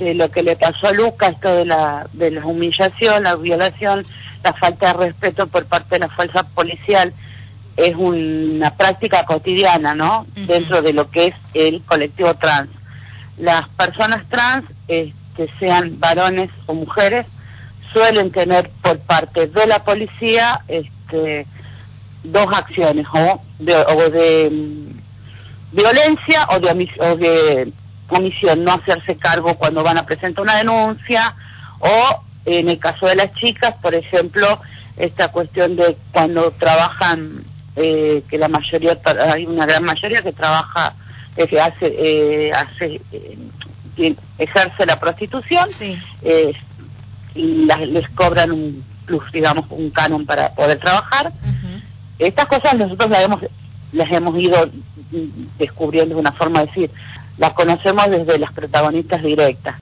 lo que le pasó a Luca, esto de la humillación, la violación, la falta de respeto por parte de la fuerza policial, es una práctica cotidiana, ¿no? Dentro de lo que es el colectivo trans. Las personas trans, sean varones o mujeres, suelen tener por parte de la policía dos acciones, o de violencia o de omisión, no hacerse cargo cuando van a presentar una denuncia, o en el caso de las chicas, por ejemplo, esta cuestión de cuando trabajan, que la mayoría, hay una gran mayoría que trabaja, que ejerce la prostitución, sí. Y les cobran un plus, digamos, un canon para poder trabajar. Estas cosas nosotros las hemos ido descubriendo de una forma de decir, las conocemos desde las protagonistas directas.